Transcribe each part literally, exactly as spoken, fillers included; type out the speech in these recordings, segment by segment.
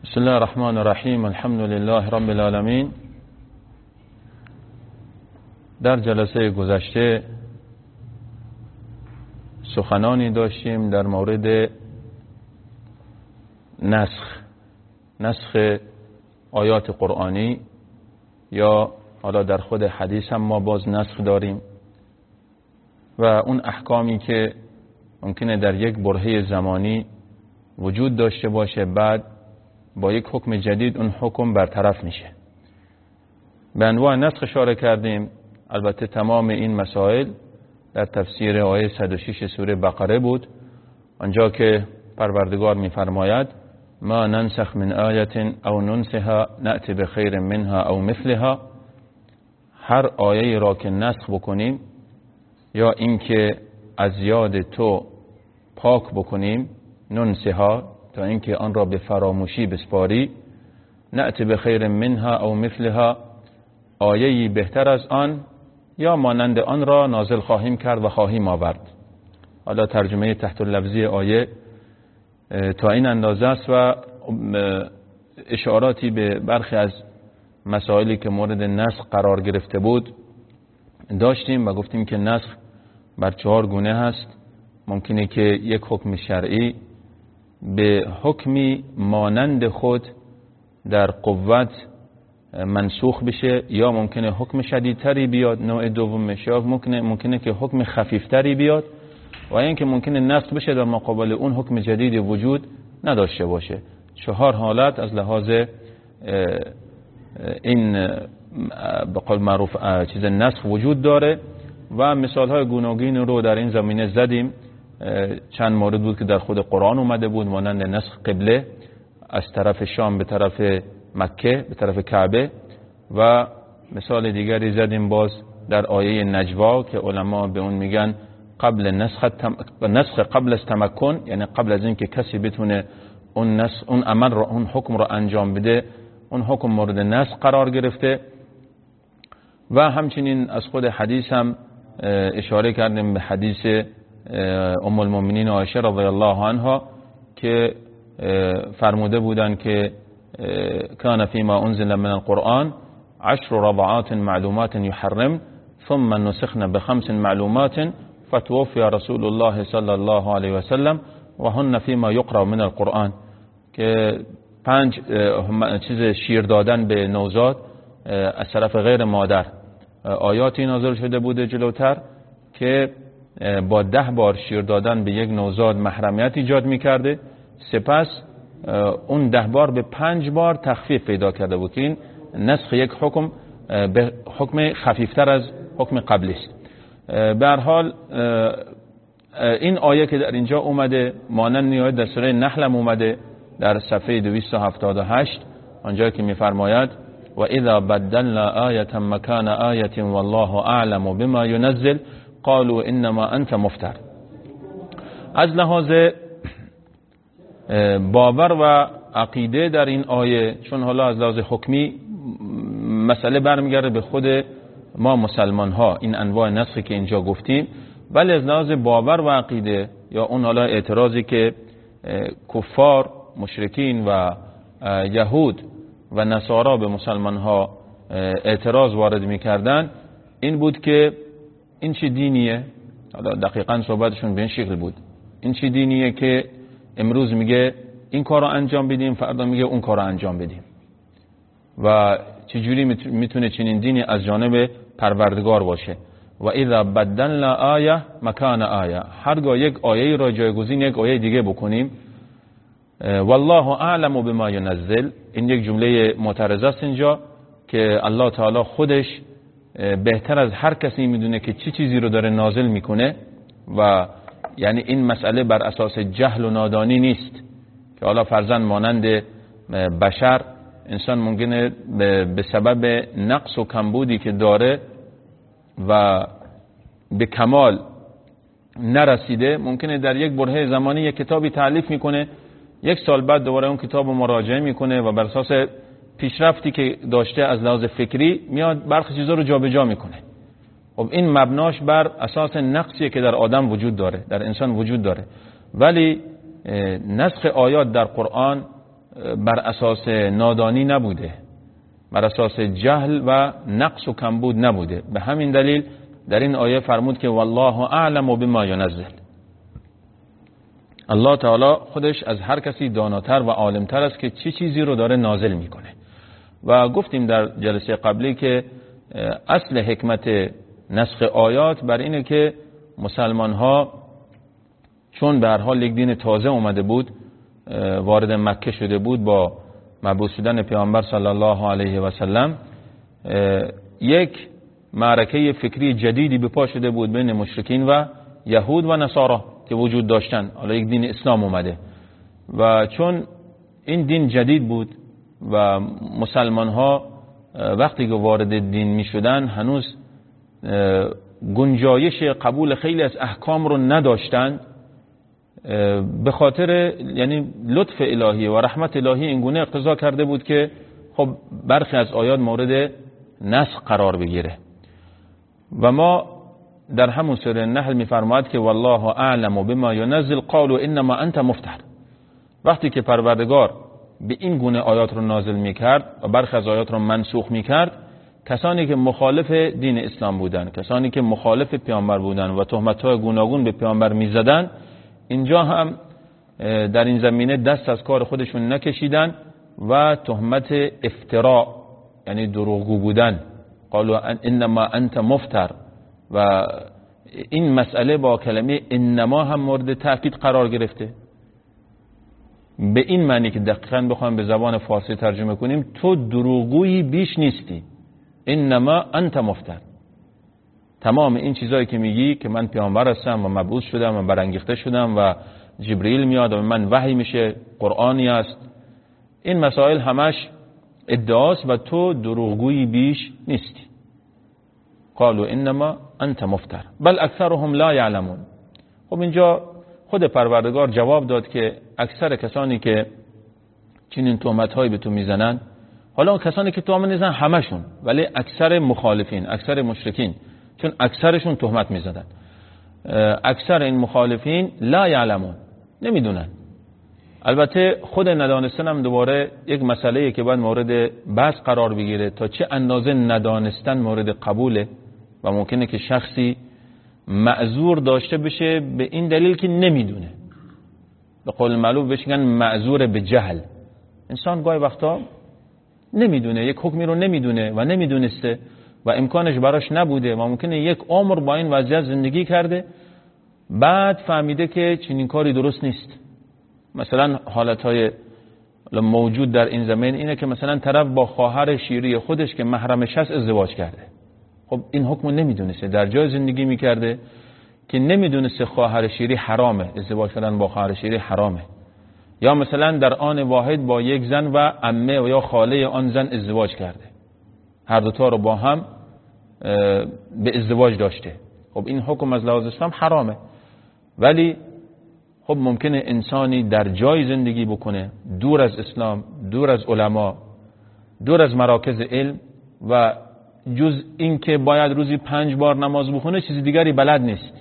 بسم الله الرحمن الرحیم. الحمد لله رب العالمین. در جلسه گذشته سخنانی داشتیم در مورد نسخ نسخ آیات قرآنی، یا حالا در خود حدیث هم ما باز نسخ داریم، و اون احکامی که ممکنه در یک برهه زمانی وجود داشته باشه، بعد با یک حکم جدید اون حکم برطرف میشه. به انواع نسخ اشاره کردیم. البته تمام این مسائل در تفسیر آیه صد و شش سوره بقره بود، آنجا که پروردگار میفرماید ما ننسخ من آیه او ننسها نأتی بخیر منها او مثلها. هر آیه را که نسخ بکنیم یا اینکه از یاد تو پاک بکنیم، ننسها تا اینکه آن را به فراموشی بسپاری، نأتی بخیر منها او مثلها، آیه‌ای بهتر از آن یا مانند آن را نازل خواهیم کرد و خواهیم آورد. حالا ترجمه تحت اللفظی آیه تا این اندازه است و اشاراتی به برخی از مسائلی که مورد نسخ قرار گرفته بود داشتیم و گفتیم که نسخ بر چهار گونه هست. ممکنه که یک حکم شرعی به حکمی مانند خود در قوت منسوخ بشه، یا ممکنه حکم شدیدتری بیاد، نوع دومش، یا ممکنه ممکنه که حکم خفیفتری بیاد، و اینکه ممکنه نسخ بشه در مقابل اون حکم جدید وجود نداشته باشه. چهار حالت از لحاظ این به قول معروف چیز نسخ وجود داره و مثال های گوناگون رو در این زمینه زدیم. چند مورد بود که در خود قرآن اومده بود، مانند نسخ قبله از طرف شام به طرف مکه، به طرف کعبه، و مثال دیگری زدیم باز در آیه نجوا که علما به اون میگن قبل نسخ تم... نسخ قبل از تمکن، یعنی قبل از اینکه کسی بتونه اون نسخ اون عمل رو اون حکم رو انجام بده، اون حکم مورد نسخ قرار گرفته. و همچنین از خود حدیث هم اشاره کردیم به حدیث ام المؤمنین عایشه رضی الله عنها که فرموده بودند که کان فیما انزل من القرآن عشر رضعات معلومات یحرم ثم نسخن بخمس معلومات فتوفی رسول الله صلی الله علیه و سلم و هن فیما یقرأ من القرآن، که پنج چیز شیر دادن به نوزاد از طرف غیر مادر، آیاتی نازل شده بوده جلوتر که با ده بار شیر دادن به یک نوزاد محرمیت ایجاد میکرده، سپس اون ده بار به پنج بار تخفیف پیدا کرده بود که این نسخ یک حکم به حکم خفیفتر از حکم قبلی است. به هر حال این آیه که در اینجا اومده مانند آیه در سوره نحل اومده در صفحه دویست و هفتاد و هشت، آنجا که میفرماید و اذا بدلنا آیه مکان آیه والله اعلم بما ينزل قالوا انما انت مفتر. از لحاظ باور و عقیده در این آیه، چون حالا از لحاظ حکمی مسئله برمیگرده به خود ما مسلمان ها، این انواع نسخی که اینجا گفتیم، ولی از لحاظ باور و عقیده یا اون حالا اعتراضی که کفار مشرکین و یهود و نصارا به مسلمان ها اعتراض وارد میکردن، این بود که این چی دینیه؟ حالا دقیقاً صحبتشون به این شکل بود، این چی دینیه که امروز میگه این کار رو انجام بدیم، فردا میگه اون کار رو انجام بدیم، و چجوری میتونه چنین دینی از جانب پروردگار باشه؟ و اذا بدلنا آیه مکان آیه، هرگاه یک آیه را جایگزین یک آیه دیگه بکنیم، والله اعلم بما ينزل، این یک جمله معترضه است اینجا که الله تعالی خودش بهتر از هر کسی میدونه که چی چیزی رو داره نازل میکنه، و یعنی این مسئله بر اساس جهل و نادانی نیست که حالا فرضاً مانند بشر انسان ممکنه به سبب نقص و کمبودی که داره و به کمال نرسیده، ممکنه در یک برهه زمانی یک کتابی تألیف میکنه، یک سال بعد دوباره اون کتاب رو مراجعه میکنه و بر اساس پیشرفتی که داشته از لحاظ فکری میاد برخی چیزا رو جابجا میکنه. خب این مبناش بر اساس نقصی که در آدم وجود داره، در انسان وجود داره. ولی نسخ آیات در قرآن بر اساس نادانی نبوده، بر اساس جهل و نقص و کمبود نبوده. به همین دلیل در این آیه فرمود که والله اعلم بما ینزل. الله تعالی خودش از هر کسی داناتر و عالمتر است که چه چی چیزی رو داره نازل میکنه. و گفتیم در جلسه قبلی که اصل حکمت نسخ آیات بر اینه که مسلمان ها چون به هر حال یک دین تازه اومده بود، وارد مکه شده بود با مبعوث شدن پیامبر صلی الله علیه و سلم، یک معرکه فکری جدیدی به پا شده بود بین مشرکین و یهود و نصارا که وجود داشتن. حالا یک دین اسلام اومده و چون این دین جدید بود و مسلمان ها وقتی که وارد دین می شدن هنوز گنجایش قبول خیلی از احکام رو نداشتند، به خاطر یعنی لطف الهی و رحمت الهی اینگونه اقتضا کرده بود که خب برخی از آیات مورد نسخ قرار بگیره. و ما در همون سوره النحل می‌فرماید که والله اعلم بما ينزل قالوا انما انت مفتر. وقتی که پروردگار به این گونه آیات رو نازل می‌کرد و برخی از آیات رو منسوخ می‌کرد، کسانی که مخالف دین اسلام بودن، کسانی که مخالف پیامبر بودن و تهمت‌های گوناگون به پیامبر می‌زدن، اینجا هم در این زمینه دست از کار خودشون نکشیدن و تهمت افتراء یعنی دروغگو بودن، قالوا انما انت مفتر، و این مسئله با کلمه انما هم مورد تأکید قرار گرفته. به این معنی که دقیقاً بخوایم به زبان فارسی ترجمه کنیم، تو دروغگویی بیش نیستی، انما انت مفتر. تمام این چیزایی که میگی که من پیامبر هستم و مبعوث شدم و برانگیخته شدم و جبرئیل میاد و من وحی میشه، قرآنی است، این مسائل همش ادعاست و تو دروغگویی بیش نیستی. قالوا انما انت مفتر بل اکثرهم لا یعلمون. خب اینجا خود پروردگار جواب داد که اکثر کسانی که چنین تهمت‌هایی به تو میزنن، حالا اون کسانی که تهمت میزنن همشون، ولی اکثر مخالفین، اکثر مشرکین، چون اکثرشون تهمت میزدن، اکثر این مخالفین لا یعلمون، نمیدونن. البته خود ندانستن هم دوباره یک مسئله که باید مورد بحث قرار بگیره، تا چه اندازه ندانستن مورد قبوله و ممکنه که شخصی معذور داشته بشه به این دلیل که نمیدونه. به قول معروف بهش میگن معذور به جهل. انسان گاهی وقتا نمیدونه، یک حکمی رو نمیدونه و نمیدونسته و امکانش براش نبوده و ممکنه یک عمر با این وضعیت زندگی کرده، بعد فهمیده که چنین کاری درست نیست. مثلا حالتهای موجود در این زمین اینه که مثلا طرف با خواهر شیری خودش که محرمش هست ازدواج کرده. خب این حکمو نمیدونسته، در جای زندگی میکرده که نمیدونسته خواهر شیری حرامه، ازدواج کردن با خواهر شیری حرامه. یا مثلا در آن واحد با یک زن و عمه و یا خاله آن زن ازدواج کرده، هر دوتا رو با هم به ازدواج داشته. خب این حکم از لحاظ اسلام حرامه، ولی خب ممکنه انسانی در جای زندگی بکنه دور از اسلام، دور از علما، دور از مراکز علم و جز این که باید روزی پنج بار نماز بخونه چیز دیگری بلد نیست.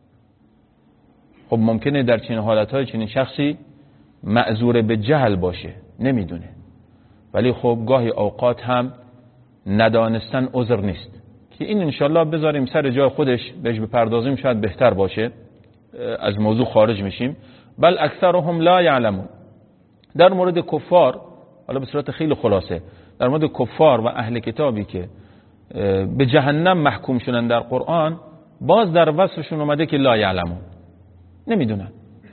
خب ممکنه در چنین حالتهای چنین شخصی معذور به جهل باشه، نمیدونه. ولی خب گاهی اوقات هم ندانستن عذر نیست، که این انشالله بذاریم سر جای خودش بهش بپردازیم شاید بهتر باشه، از موضوع خارج میشیم. بل اکثرهم لا یعلمون. در مورد کفار، حالا به صورت خیلی خلاصه، در مورد کفار و اهل کتابی که به جهنم محکوم شدن در قرآن، باز در وصفشون اومده که لا یعلمون، نمیدونن.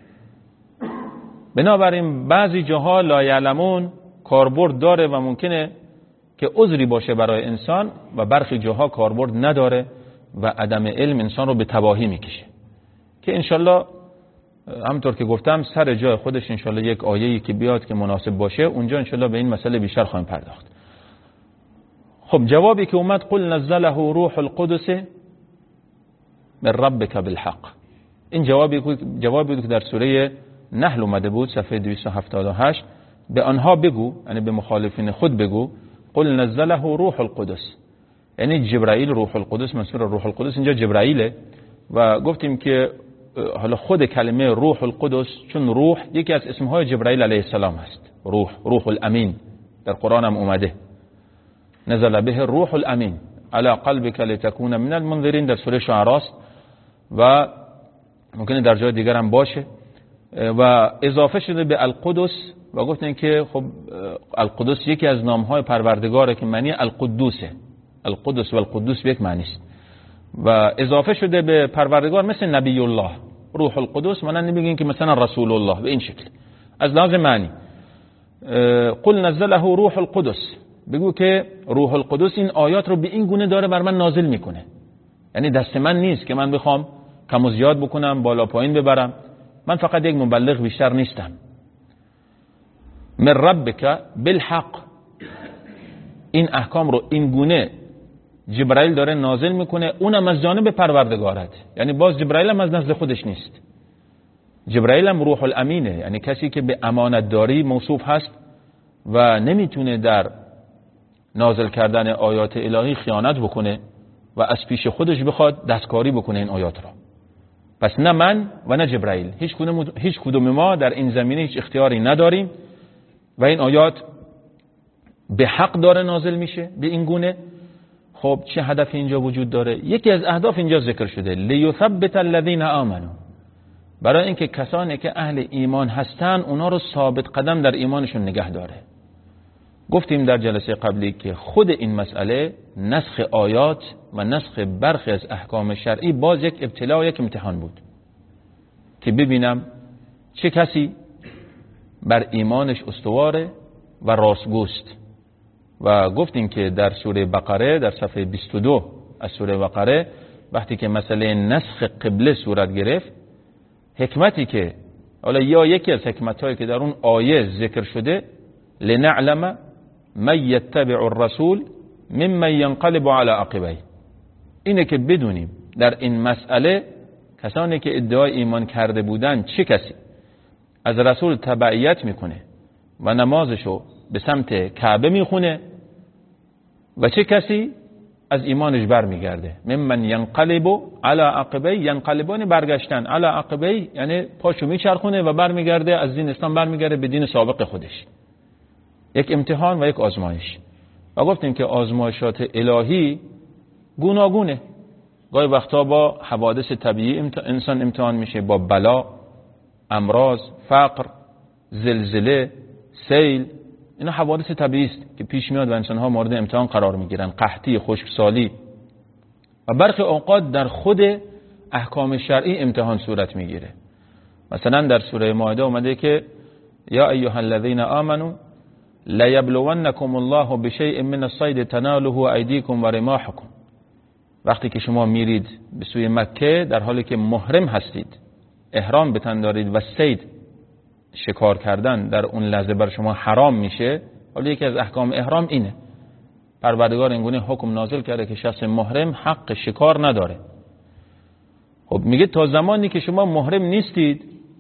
بنابراین بعضی جاها لا یعلمون کاربرد داره و ممکنه که عذری باشه برای انسان و برخی جاها کاربرد نداره و عدم علم انسان رو به تباهی میکشه، که انشالله همونطور که گفتم سر جای خودش انشالله یک آیه‌ای که بیاد که مناسب باشه اونجا انشالله به این مسئله بیشتر خواهیم پرداخت. خب جوابی که اومد قل نزله روح القدس من ربک بالحق، این جوابی جوابی بود که در سوره نحل اومده بود صفحه دویست و هفتاد و هشت. به آنها بگو، یعنی به مخالفین خود بگو، قل نزله روح القدس، یعنی جبرائیل روح القدس، منصور روح القدس اینجا جبرائیله. و گفتیم که حالا خود کلمه روح القدس، چون روح یکی از اسمهای جبرائیل علیه السلام هست، روح روح الامین در قرآن هم اومده، نزل به روح الامین علی قلبک لتکون من المنذرین در سوره شعراء و ممکنه در جای دیگر هم باشه و اضافه شده به القدس و گفتن که خب القدس یکی از نامهای پروردگاره که معنی القدوسه، القدس و القدوس به یک معنی است و اضافه شده به پروردگار مثل نبی الله روح القدس، معنی نمیگین که مثلا رسول الله به این شکل از لحاظ معنی. قل نزله روح القدس، بگو که روح القدس این آیات رو به این گونه داره بر من نازل میکنه، یعنی دست من نیست که من بخوام کم و زیاد بکنم بالا پایین ببرم، من فقط یک مبلغ بیشتر نیستم. من ربک بالحق، این احکام رو این گونه جبرائیل داره نازل میکنه، اونم از جانب پروردگارت، یعنی باز جبرائیل هم از نزد خودش نیست، جبرائیل هم روح الامینه، یعنی کسی که به امانت داری موصوف هست و نمیتونه در نازل کردن آیات الهی خیانت بکنه و از پیش خودش بخواد دستکاری بکنه این آیات را. پس نه من و نه جبرائیل، هیچ کدوم هیچ کدوم ما در این زمینه هیچ اختیاری نداریم و این آیات به حق داره نازل میشه به این گونه. خب چه هدف اینجا وجود داره؟ یکی از اهداف اینجا ذکر شده، لیثبت الذین آمنوا، برای اینکه کسانی که اهل ایمان هستن اونا رو ثابت قدم در ایمانشون نگه داره. گفتیم در جلسه قبلی که خود این مسئله نسخ آیات و نسخ برخی از احکام شرعی باز یک ابتلا و یک امتحان بود که ببینم چه کسی بر ایمانش استواره و راستگوست. و گفتیم که در سوره بقره در صفحه بیست و دو از سوره بقره وقتی که مسئله نسخ قبله صورت گرفت، حکمتی که حالا یا یکی از حکمت‌هایی که در اون آیه ذکر شده، لنعلم من یتبع الرسول ممن ینقلب علی عقبیه، اینه که بدونیم در این مسئله کسانی که ادعای ایمان کرده بودن چه کسی از رسول تبعیت میکنه و نمازشو به سمت کعبه میخونه و چه کسی از ایمانش برمیگرده. ممن ینقلب علی عقبیه، ینقلبان برگشتن، علی عقبیه یعنی پاشو میچرخونه و برمیگرده از دین اسلام، برمیگرده به دین سابق خودش. یک امتحان و یک آزمایش. و گفتیم که آزمایشات الهی گوناگونه، گاهی وقتا با حوادث طبیعی انسان امتحان میشه، با بلا، امراض، فقر، زلزله، سیل، اینا حوادث طبیعی است که پیش میاد و انسان‌ها مورد امتحان قرار میگیرن، قحطی، خشکسالی. و برخی اوقات در خود احکام شرعی امتحان صورت میگیره. مثلا در سوره مائده اومده که یا ایها الذین آمنوا لیبلونکم الله بشیء من الصید تناله ایدیکم و رماحکم، وقتی که شما میرید به سوی مکه در حالی که محرم هستید، احرام به تن دارید و صید شکار کردن در اون لحظه بر شما حرام میشه، ولی یکی از احکام احرام اینه، پروردگار اینگونه حکم نازل کرده که شخص محرم حق شکار نداره. خب میگه تا زمانی که شما محرم نیستید،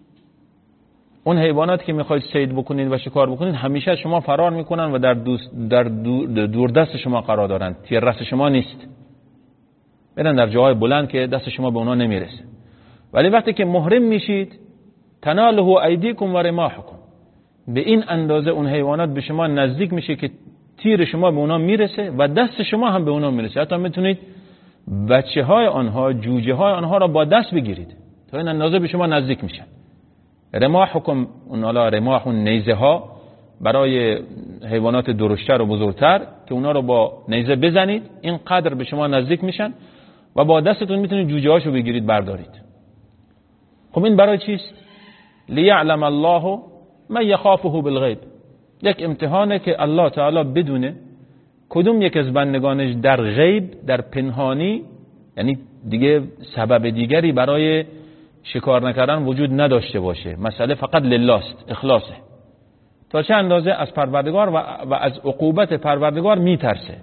اون حیوانات که میخواید صید بکنید و شکار بکنید همیشه شما فرار میکنن و در در دور دست شما قرار دارن، تیر رس شما نیست، برن در جاهای بلند که دست شما به اونا نمیرسه. ولی وقتی که محرم میشید، تناله ایدیکم و رماحکم، به این اندازه اون حیوانات به شما نزدیک میشه که تیر شما به اونا میرسه و دست شما هم به اونا میرسه، حتی میتونید بچه های آنها، جوجه های آنها را با دست بگیرید، تا این اندازه به شما نزدیک میشن. رماحکم، اون حالا رماح اون نیزه ها برای حیوانات درشتر و بزرگتر که اونا رو با نیزه بزنید، این قدر به شما نزدیک میشن و با دستتون میتونید جوجه هاشو بگیرید بردارید. خب این برای چیست؟ لیعلم الله من یخافه بالغیب، یک امتحانه که الله تعالی بدونه کدوم یک از بندگانش در غیب، در پنهانی، یعنی دیگه سبب دیگری برای شکار نکردن وجود نداشته باشه، مسئله فقط لله است، اخلاصه، تا چه اندازه از پروردگار و, و از عقوبت پروردگار میترسه.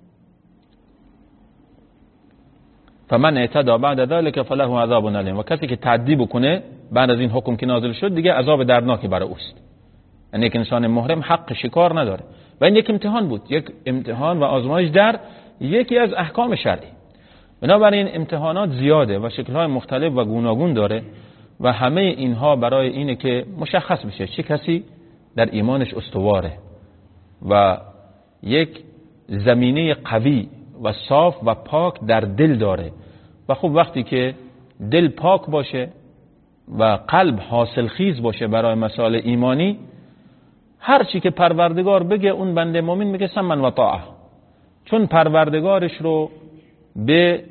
فمن اعتدى بعد ذلك فله عذاب الیم، و کسی که تعدی بکنه بعد از این حکم که نازل شد دیگه عذاب دردناکی برای اوست. یعنی یک انسان محرم حق شکار نداره و این یک امتحان بود، یک امتحان و آزمایش در یکی از احکام شرعی. بنابراین امتحانات زیاده و شکل‌های مختلف و گوناگون داره و همه اینها برای اینه که مشخص بشه چه کسی در ایمانش استواره و یک زمینه قوی و صاف و پاک در دل داره. و خب وقتی که دل پاک باشه و قلب حاصل خیز باشه برای مسائل ایمانی، هر چی که پروردگار بگه اون بنده مومن میگه سمن و طاعه، چون پروردگارش رو به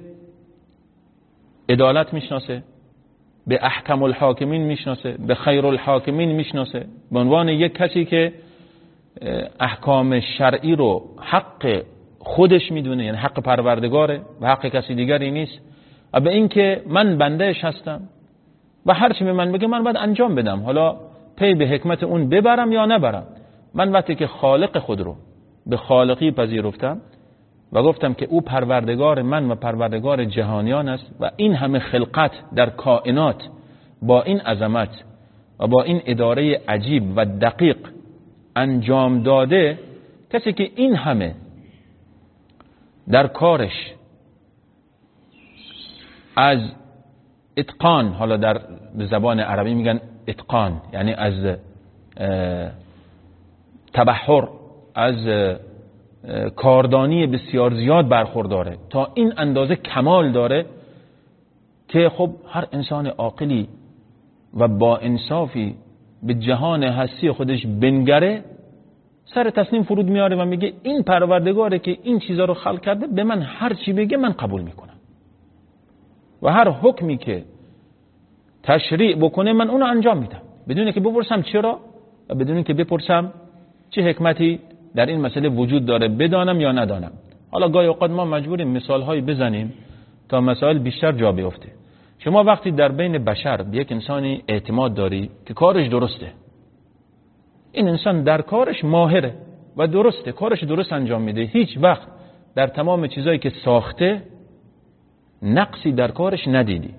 عدالت میشناسه، به احکم الحاکمین میشناسه، به خیر الحاکمین میشناسه، به عنوان یک کسی که احکام شرعی رو حق خودش میدونه، یعنی حق پروردگاره و حق کسی دیگری نیست، و به این که من بندهش هستم و هر چی به من بگه من باید انجام بدم، حالا پی به حکمت اون ببرم یا نبرم. من وقتی که خالق خود رو به خالقی پذیرفتم و گفتم که او پروردگار من و پروردگار جهانیان است و این همه خلقت در کائنات با این عظمت و با این اداره عجیب و دقیق انجام داده، کسی که این همه در کارش از اتقان، حالا در زبان عربی میگن اتقان، یعنی از تبحر، از کاردانی بسیار زیاد برخورداره، تا این اندازه کمال داره که خب هر انسان عاقلی و با انصافی به جهان هستی خودش بنگره سر تسلیم فرود میاره و میگه این پروردگاره که این چیزا رو خلق کرده، به من هر چی بگه من قبول میکنم و هر حکمی که تشریع بکنه من اونو انجام میدم، بدون که بپرسم چرا و بدون که بپرسم چه حکمتی در این مسئله وجود داره، بدانم یا ندانم. حالا گاهی اوقات ما مجبوریم مثالهایی بزنیم تا مسائل بیشتر جا بیفته. شما وقتی در بین بشر به یک انسانی اعتماد داری که کارش درسته، این انسان در کارش ماهره و درسته، کارش درست انجام میده، هیچ وقت در تمام چیزایی که ساخته نقصی در کارش ندیدی.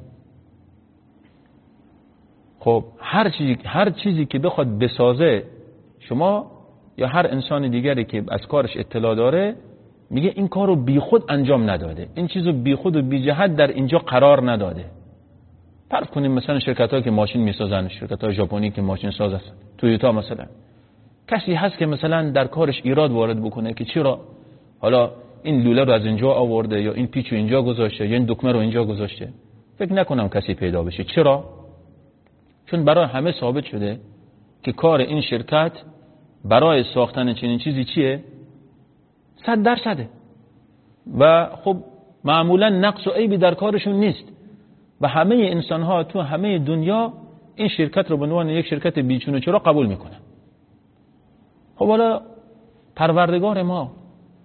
خب هر چیزی هر چیزی که بخواد بسازه، شما یا هر انسان دیگری که از کارش اطلاع داره میگه این کارو بی خود انجام نداده، این چیزو بی خود و بی جهت در اینجا قرار نداده. فرض کنیم مثلا شرکت‌هایی که ماشین میسازن، شرکت‌های ژاپنی که ماشین ساز هستن، تویوتا مثلا، کسی هست که مثلا در کارش ایراد وارد بکنه که چرا حالا این لوله رو از اینجا آورده یا این پیچو اینجا گذاشته یا این دکمه رو اینجا گذاشته؟ فکر نکنم کسی پیدا بشه. چرا؟ چون برای همه ثابت شده که کار این شرکت برای ساختن چنین چیزی چیه؟ صد درصده و خب معمولا نقص و عیبی در کارشون نیست و همه انسان ها تو همه دنیا این شرکت رو به عنوان یک شرکت بیچون و چرا قبول میکنن. خب حالا پروردگار ما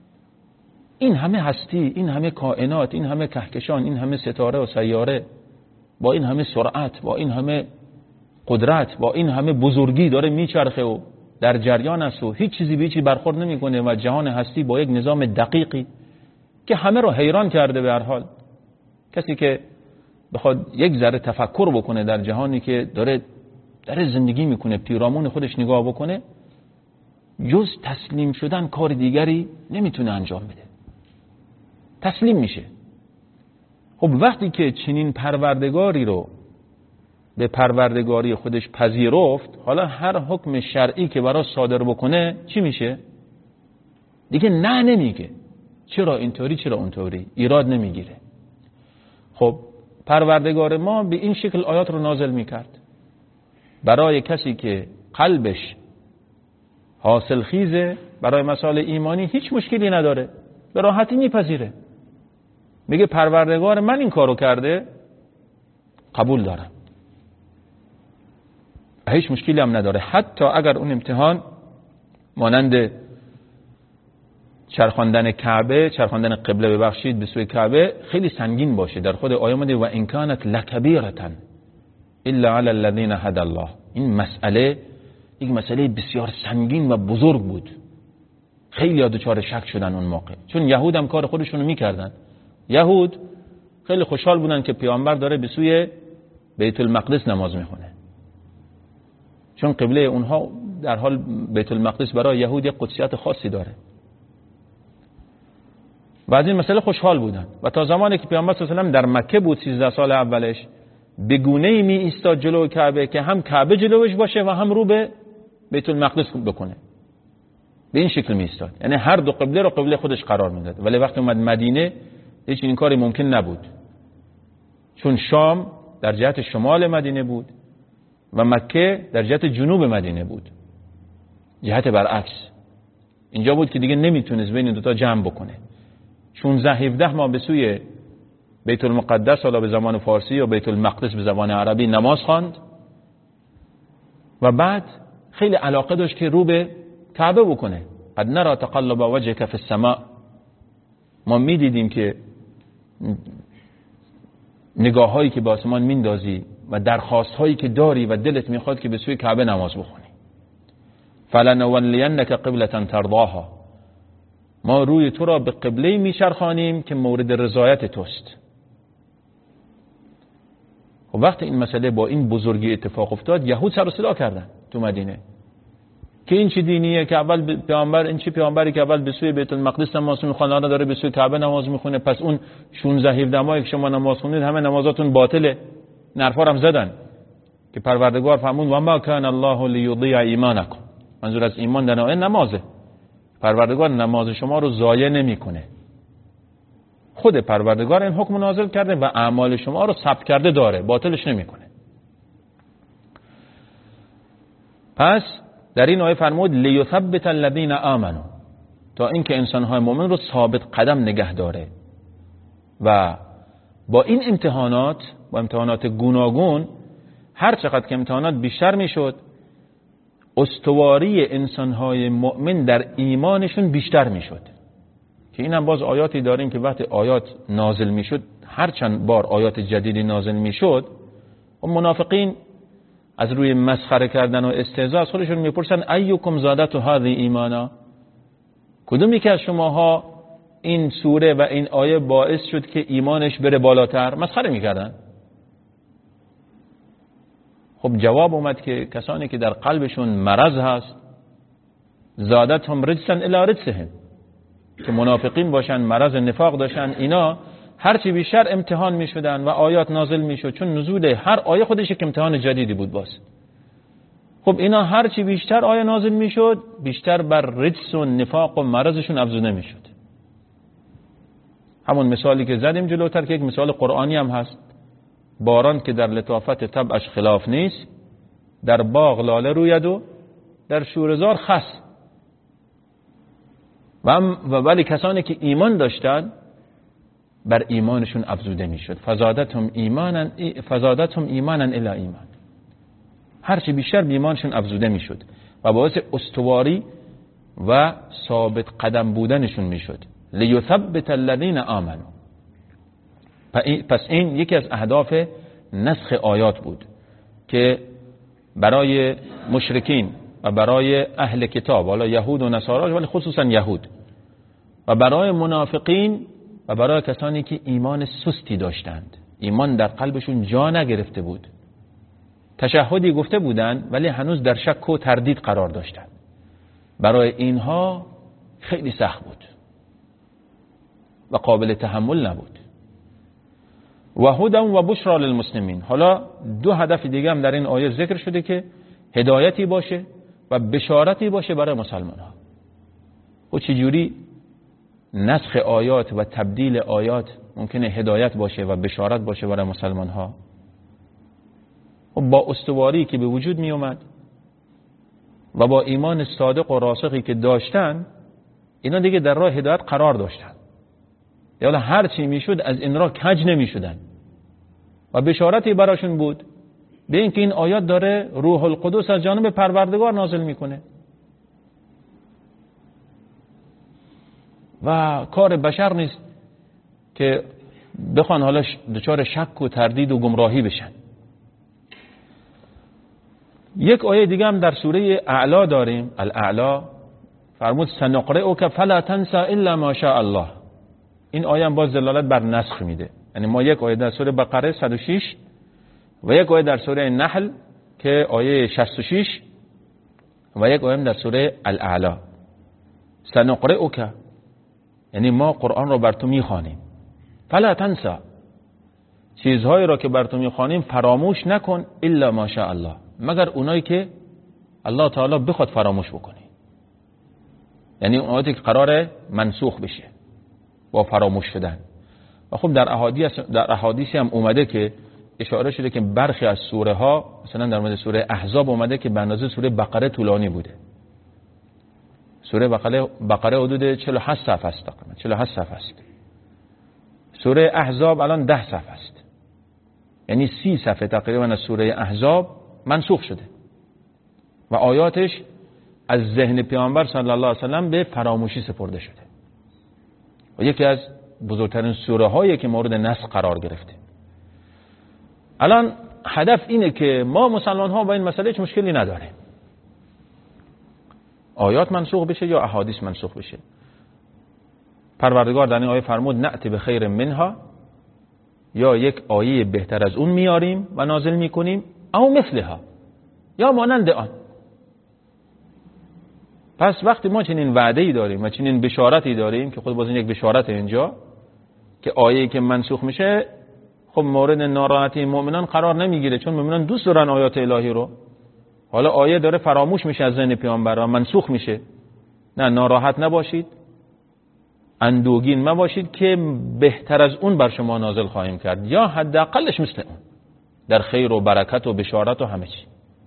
این همه هستی، این همه کائنات، این همه کهکشان، این همه ستاره و سیاره، با این همه سرعت، با این همه قدرت، با این همه بزرگی داره میچرخه و در جریان است و هیچ چیزی به هیچی برخورد نمیکنه و جهان هستی با یک نظام دقیقی که همه رو حیران کرده. به هر حال کسی که بخواد یک ذره تفکر بکنه در جهانی که داره داره زندگی میکنه، پیرامون خودش نگاه بکنه، جز تسلیم شدن کار دیگری نمیتونه انجام بده، تسلیم میشه. خب وقتی که چنین پروردگاری رو به پروردگاری خودش پذیرفت، حالا هر حکم شرعی که برای صادر بکنه چی میشه؟ دیگه نه نمیگه چرا اینطوری چرا اونطوری، ایراد نمیگیره. خب پروردگار ما به این شکل آیات رو نازل میکرد برای کسی که قلبش حاصل خیزه برای مسائل ایمانی، هیچ مشکلی نداره، به راحتی میپذیره، میگه پروردگار من این کارو کرده، قبول دارم، هیچ مشکلی هم نداره. حتی اگر اون امتحان مانند چرخاندن کعبه، چرخاندن قبله ببخشید به سوی کعبه خیلی سنگین باشه، در خود آیه اومده و ان کانت لکبیرة الا علی الذین هدی الله، این مسئله یک مسئله بسیار سنگین و بزرگ بود. خیلی ها دچار شک شدن اون موقع، چون یهود هم کار خودشونو میکردن. یهود خیلی خوشحال بودن که پیامبر داره به سوی بیت المقدس نماز میخونه، چون قبله اونها در حال بیت المقدس برای یهود یک قدسیت خاصی داره. و از این مسئله خوشحال بودن و تا زمانی که پیامبر صلی الله علیه و آله در مکه بود سیزده سال اولش به گونه‌ای می ایستاد جلو کعبه که هم کعبه جلوش باشه و هم رو به بیت المقدس بکنه. به این شکل می ایستاد، یعنی هر دو قبله رو قبله خودش قرار میداد. ولی وقتی اومد مدینه هیچ این کاری ممکن نبود، چون شام در جهت شمال مدینه بود و مکه در جهت جنوب مدینه بود، جهت برعکس. اینجا بود که دیگه نمیتونست بین دو تا جمع بکنه. شانزده هفده ماه به سوی بیت المقدس، حالا به زبان فارسی، یا بیت المقدس به زبان عربی، نماز خواند و بعد خیلی علاقه داشت که رو به کعبه بکنه. قد نرى تقلب وجهك في السماء، ما میدیدیم که نگاه هایی که به آسمان میندازی و درخواست هایی که داری و دلت میخواد که به سوی کعبه نماز بخونی. فلنولینک قبلة ترضاها، ما روی تو را به قبله میچرخانیم که مورد رضایت توست. و وقتی این مسئله با این بزرگی اتفاق افتاد، یهود سر و صدا کردن تو مدینه که این چه دینیه که اول پیامبر، این چه پیامبری که اول به سوی بیت المقدس نماز میخونه، الان داره به سوی کعبه نماز میخونه، پس اون شانزده هفده ماهی که شما نماز خوندید همه نمازاتون باطله. نرفا هم زدن که پروردگار فرمود و ما کان الله لیضیع ایمانکم، منظور از ایمان در آیه نمازه. پروردگار نماز شما رو ضایع نمیکنه، خود پروردگار این حکم نازل کرده و اعمال شما رو ثبت کرده داره، باطلش نمیکنه. پس در این آیه فرمود لیثبت الذین آمنوا، تا اینکه انسان‌های مؤمن رو ثابت قدم نگه داره. و با این امتحانات، با امتحانات گوناگون، هر چقدر که امتحانات بیشتر میشد، استواری انسان‌های مؤمن در ایمانشون بیشتر میشد. که اینم باز آیاتی داریم که وقتی آیات نازل میشد، هر چند بار آیات جدیدی نازل میشد، و منافقین از روی مسخره کردن و استهزاء از خودشون میپرسن ایکم زادت هذه ایمانا، کدومی که از شماها این سوره و این آیه باعث شد که ایمانش بره بالاتر؟ مسخره میکردن. خب جواب اومد که کسانی که در قلبشون مرض هست، زادتهم رجسا الی رجسهم، که منافقین باشن، مرض نفاق داشتن، اینا هرچی بیشتر امتحان می شدن و آیات نازل می شد، چون نزول هر آیه خودش یک امتحان جدیدی بود باز. خب اینا هرچی بیشتر آیه نازل می شد، بیشتر بر رجس و نفاق و مرضشون افزوده می شد. همون مثالی که زدیم جلوتر که یک مثال قرآنی هم هست، باران که در لطافت طبعش خلاف نیست، در باغ لاله روید و در شورزار خس. و ولی کسانی که ایمان داشتن بر ایمانشون افزوده میشد. فزادتهم ایمانا فزادتهم ایمانا الی ایمان، هرچی بیشتر به ایمانشون افزوده میشد و باعث استواری و ثابت قدم بودنشون میشد. لیثبت الذین آمنوا، پس این یکی از اهداف نسخ آیات بود که برای مشرکین و برای اهل کتاب، حالا یهود و نصارا ولی خصوصا یهود، و برای منافقین و برای کسانی که ایمان سستی داشتند، ایمان در قلبشون جا نگرفته بود، تشهدی گفته بودند ولی هنوز در شک و تردید قرار داشتند، برای اینها خیلی سخت بود و قابل تحمل نبود. و هدی و بشرا للمسلمین، حالا دو هدف دیگه هم در این آیه ذکر شده که هدایتی باشه و بشارتی باشه برای مسلمان ها. و چجوری نسخ آیات و تبدیل آیات ممکنه هدایت باشه و بشارت باشه برای مسلمان ها؟ و با استواری که به وجود می اومد و با ایمان صادق و راسخی که داشتن، اینا دیگه در راه هدایت قرار داشتن، یعنی هر چی میشد از این راه کج نمیشدن و بشارتی براشون بود به اینکه این آیات داره روح القدس از جانب پروردگار نازل میکنه و کار بشر نیست که بخوان حالا دچار شک و تردید و گمراهی بشن. یک آیه دیگه هم در سوره اعلی داریم، الاعلی، فرمود سنقرئک فلا تنسى الا ما شاء الله. این آیه هم باز دلالت بر نسخ میده، یعنی ما یک آیه در سوره بقره صد و شش و یک آیه در سوره نحل که آیه شصت و شش و یک آیه در سوره الاعلی. سنقرئک، یعنی ما قرآن رو بر تو میخوانیم، فلا تنسا، چیزهایی را که بر تو میخوانیم فراموش نکن، الا ماشاء الله، مگر اونایی که الله تعالی بخواد فراموش بکنی. یعنی اونایی که قراره منسوخ بشه با فراموش شدن. و خب در احادیث در احادیثی هم اومده که اشاره شده که برخی از سوره ها، مثلا در مورد سوره احزاب اومده که به اندازه سوره بقره طولانی بوده. سوره بقره بقره حدود چهل و هشت صفحه است، تقریبا چهل و هشت صفحه است. سوره احزاب الان ده صفحه است. یعنی سی صفحه تقریبا از سوره احزاب منسوخ شده و آیاتش از ذهن پیامبر صلی الله علیه و سلم به فراموشی سپرده شده و یکی از بزرگترین سوره هایی که مورد نسخ قرار گرفته. الان هدف اینه که ما مسلمان ها با این مسئله هیچ مشکلی نداریم، آیات منسوخ بشه یا احادیث منسوخ بشه. پروردگار در این آیه فرمود نأتی به خیر منها، یا یک آیه بهتر از اون میاریم و نازل میکنیم، او مثلها، یا مانند آن. پس وقتی ما چنین وعده‌ای داریم و چنین بشارتی داریم که خود باز این یک بشارت اینجا که آیه‌ای که منسوخ میشه خب مورد ناراحتی مؤمنان قرار نمیگیره، چون مؤمنان دوست دارن آیات الهی رو. حالا آیه داره فراموش میشه از ذهن پیامبر و منسوخ میشه، نه ناراحت نباشید، اندوگین مباشید که بهتر از اون بر شما نازل خواهیم کرد، یا حداقلش مثل اون در خیر و برکت و بشارت و همه چی.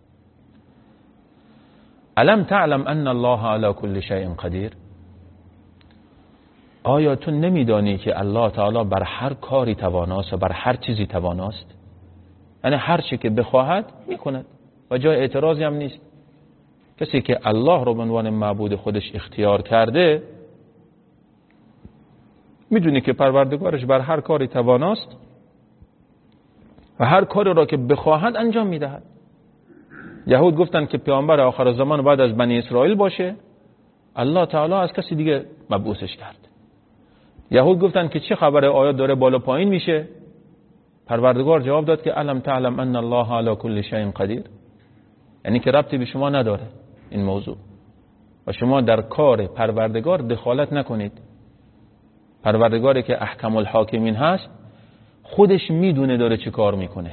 الم تعلم ان الله علی کل شیء قدیر، آیا تو نمیدانی که الله تعالی بر هر کاری تواناست و بر هر چیزی تواناست؟ یعنی هر چی که بخواهد میکند و جای اعتراضی هم نیست. کسی که الله رو به عنوان معبود خودش اختیار کرده میدونی که پروردگارش بر هر کاری تواناست و هر کاری را که بخواهد انجام میدهد. یهود گفتن که پیامبر آخر زمان باید از بنی اسرائیل باشه، الله تعالی از کسی دیگه مبعوثش کرد. یهود گفتن که چه خبره، آیات داره بالا پایین میشه. پروردگار جواب داد که الم تعلم ان الله علی کل شیء قدیر، یعنی که ربطی به شما نداره این موضوع و شما در کار پروردگار دخالت نکنید. پروردگاری که احکم الحاکمین هست خودش میدونه داره چه کار میکنه.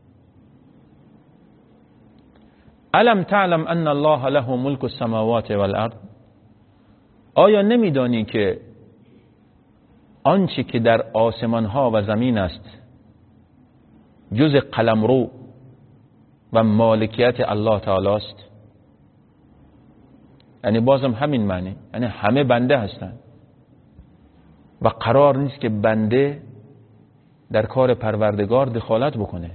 الم تعلم ان الله له ملک السماوات والارض، آیا نمیدانی که آنچه که در آسمان ها و زمین است جز قلمرو و مالکیت الله تعالی است؟ یعنی بازم همین معنی، یعنی همه بنده هستند و قرار نیست که بنده در کار پروردگار دخالت بکنه.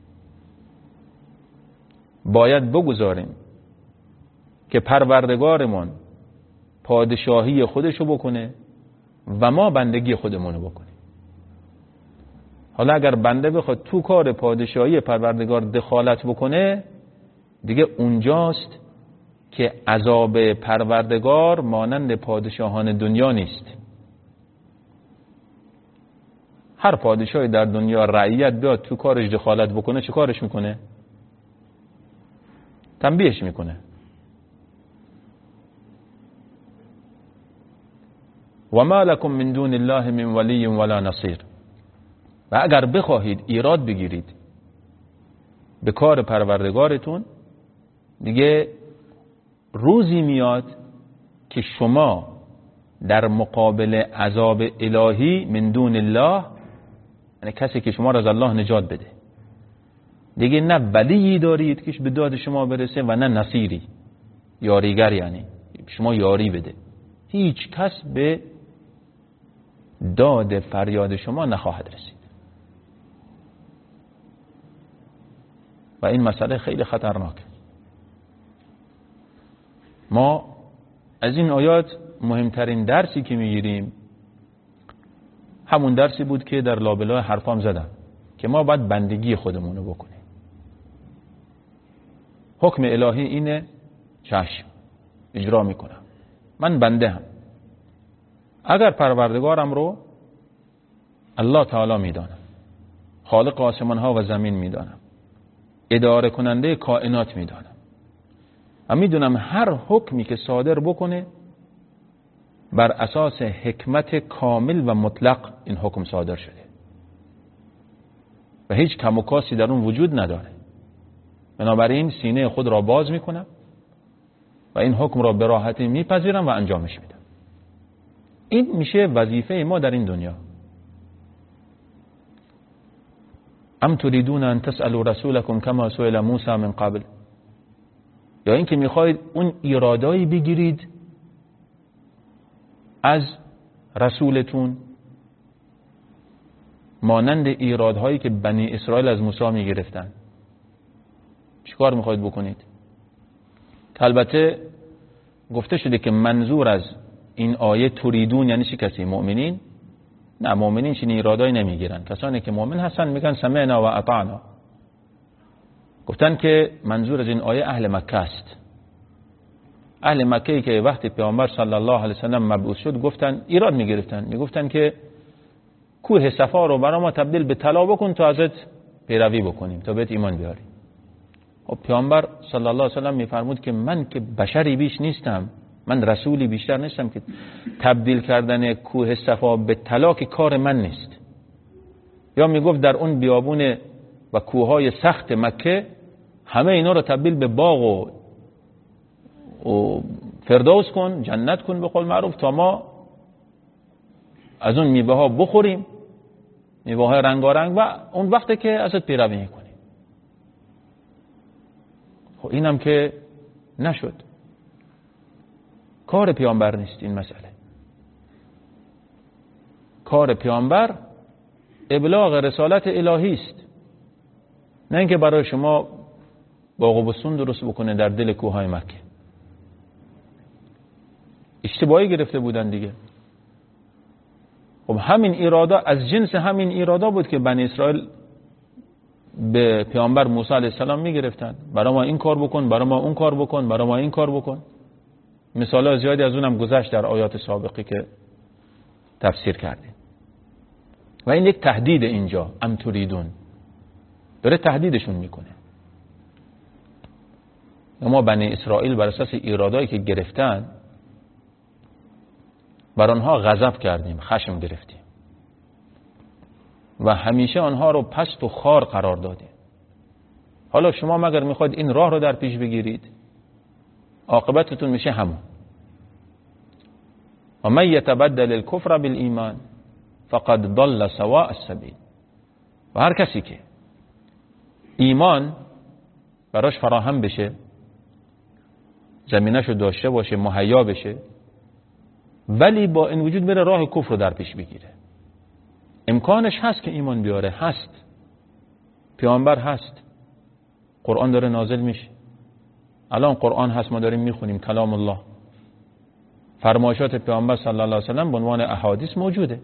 باید بگذاریم که پروردگارمون پادشاهی خودشو بکنه و ما بندگی خودمونو بکنیم. حالا اگر بنده بخواد تو کار پادشاهی پروردگار دخالت بکنه، دیگه اونجاست که عذاب پروردگار مانند پادشاهان دنیا نیست. هر پادشاهی در دنیا رعیت بیاد تو کارش دخالت بکنه، چه کارش میکنه؟ تنبیهش میکنه. و ما لکم من دون الله من ولی ولا نصیر، و اگر بخواهید ایراد بگیرید به کار پروردگارتون، دیگه روزی میاد که شما در مقابل عذاب الهی من دون الله، یعنی کسی که شما را از الله نجات بده، دیگه نه ولی دارید که به داد شما برسه و نه نصیری، یاریگر، یعنی شما یاری بده. هیچ کس به داد فریاد شما نخواهد رسید و این مسئله خیلی خطرناکه. ما از این آیات مهمترین درسی که میگیریم همون درسی بود که در لابلای حرفام زدم، که ما باید بندگی خودمونو بکنیم. حکم الهی اینه، چشم اجرا میکنم، من بنده هم. اگر پروردگارم رو الله تعالی میدانم، خالق آسمان ها و زمین میدانم، اداره کننده کائنات میدانم و میدونم هر حکمی که صادر بکنه بر اساس حکمت کامل و مطلق این حکم صادر شده و هیچ کم و کاسی در اون وجود نداره. بنابراین سینه خود را باز میکنم و این حکم را به راحتی میپذیرم و انجامش میدم. این میشه وظیفه ما در این دنیا. ام تريدون ان تسألوا رسولكم كما سئل موسى من قبل، یا اینکه میخواید اون ایرادایی بگیرید از رسولتون مانند ایرادهایی که بنی اسرائیل از موسی میگرفتن. چیکار میخواید بکنید؟ که البته گفته شده که منظور از این آیه تریدون یعنی چی کسی؟ مؤمنین؟ نه، مؤمنین چنین ایرادایی نمیگیرن. کسانی که مؤمن هستن میگن سمعنا و اطعنا. گفتن که منظور از این آیه اهل مکه است. اهل مکه ای که وقتی پیامبر صلی الله علیه و سلم مبعوث شد گفتن ایراد میگرفتن، میگفتن که کوه صفا رو برای ما تبدیل به طلا بکن تا ازت پیروی بکنیم، تا بهت ایمان بیاریم. خب پیامبر صلی الله علیه و سلم میفرمود که من که بشری بیش نیستم، من رسولی بیشتر نیستم که تبدیل کردن کوه صفا به طلا که کار من نیست. یا میگفت در اون بیابون و کوههای سخت مکه همه اینا رو تبدیل به باغ و, و فردوس کن، جنت کن به قول معروف، تا ما از اون میوه ها بخوریم، میوه های رنگارنگ، و اون وقتی که ازت پیروی میکنیم. خب اینم که نشد. کار پیامبر نیست این مسئله. کار پیامبر ابلاغ رسالت الهی است، نه اینکه برای شما باغ و بستون درست بکنه در دل کوههای مکه. اشتباهی گرفته بودن دیگه. خب همین ایرادا از جنس همین ایرادا بود که بنی اسرائیل به پیامبر موسی علیه السلام میگرفتن. برای ما این کار بکن، برای ما اون کار بکن، برای ما این کار بکن. مثالا زیادی از اونم گذشت در آیات سابقی که تفسیر کردیم. و این یک تهدید اینجا، ام تریدون، داره تهدیدشون میکنه. اما بنی اسرائیل بر اساس ایرادایی که گرفتن بر آنها غضب کردیم، خشم گرفتیم و همیشه آنها رو پست و خار قرار دادیم. حالا شما مگر میخواید این راه رو در پیش بگیرید، عاقبتتون میشه همون. و من یتبدل الکفر بالایمان فقد ضل سواء السبیل. و هر کسی که ایمان براش فراهم بشه، زمینه‌شو داشته باشه، مهیا بشه، ولی با این وجود بره راه کفر رو در پیش بگیره، امکانش هست که ایمان بیاره، هست، پیامبر هست، قرآن داره نازل میشه، الان قرآن هست، ما داریم میخونیم کلام الله، فرمایشات پیامبر صلی الله علیه و سلم به عنوان احادیث موجوده.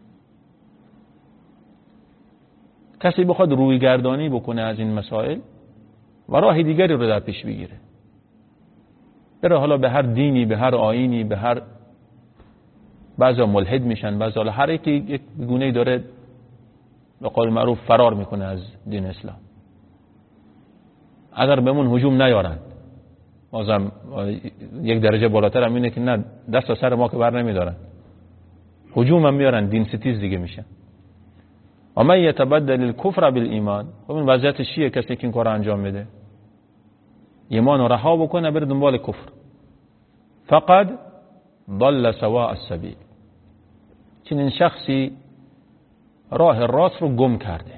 کسی بخواد روی گردانی بکنه از این مسائل و راه دیگری رو در پیش بگیره، بره حالا به هر دینی، به هر آیینی، به هر، بعضا ملحد میشن، بعضا هر یکی یک گونه‌ای داره به قول معروف فرار میکنه از دین اسلام. اگر بهمون هجوم نیارن، بازم یک درجه بالاتر هم اینه که نه، دست و سر ما که بر نمیدارن، هجوم هم میارن، دین ستیز دیگه میشن. و من یتبدل الکفر بالایمان. خب این وضعیت چیه؟ کسی که این کار انجام میده، ایمان رو رها بکنه بره دنبال کفر، فقد ضل سواء السبیل. چنین شخصی راه راست رو گم کرده.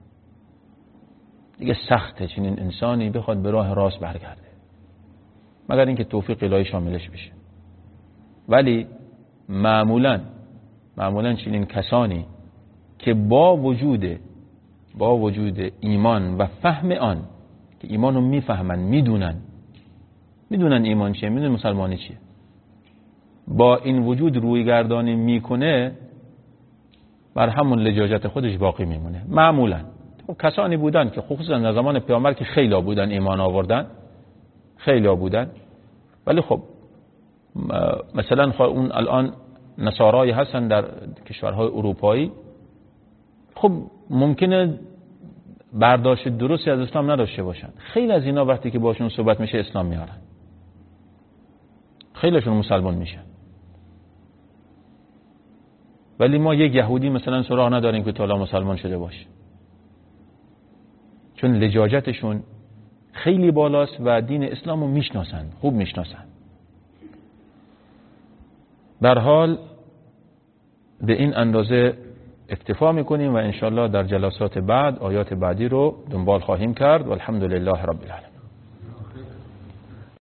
دیگه سخته چنین انسانی بخواد به راه راست برگرده، مگر اینکه توفیق الهی شاملش بشه. ولی معمولا معمولا چنین کسانی که با وجود با وجود ایمان و فهم آن، که ایمان رو میفهمن، میدونن میدونن ایمان چیه، میدونن مسلمانی چیه، با این وجود روی گردانی میکنه، بر همون لجاجت خودش باقی میمونه. معمولا خب کسانی بودن که خصوصا در زمان پیامبر که خیلی بودن ایمان آوردن، خیلی بودن، ولی خب مثلا اون الان نصارای هستن در کشورهای اروپایی، خب ممکنه برداشت درستی از اسلام نداشته باشن. خیلی از اینا وقتی که باشون صحبت میشه اسلام میارن، خیلیشون مسلمان میشن. ولی ما یک یهودی مثلا سراغ نداریم که تا حالا مسلمان شده باشه، چون لجاجتشون خیلی بالاست و دین اسلام رو میشناسن، خوب میشناسن. در حال به این اندازه اکتفا میکنیم و انشالله در جلسات بعد آیات بعدی رو دنبال خواهیم کرد و الحمدلله رب العالمین.